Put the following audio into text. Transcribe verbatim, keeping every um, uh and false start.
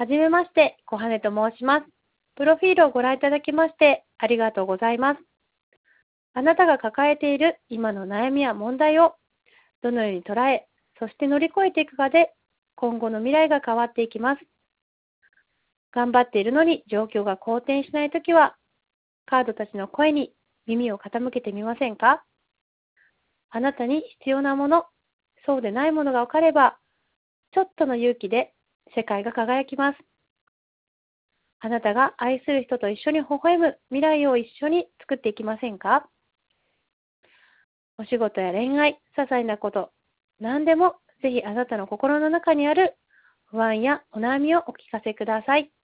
はじめまして、小羽と申します。プロフィールをご覧いただきましてありがとうございます。あなたが抱えている今の悩みや問題をどのように捉え、そして乗り越えていくかで今後の未来が変わっていきます。頑張っているのに状況が好転しないときは、カードたちの声に耳を傾けてみませんか？あなたに必要なもの、そうでないものが分かれば、ちょっとの勇気で世界が輝きます。あなたが愛する人と一緒に微笑む未来を一緒に作っていきませんか？お仕事や恋愛、些細なこと、何でもぜひあなたの心の中にある不安やお悩みをお聞かせください。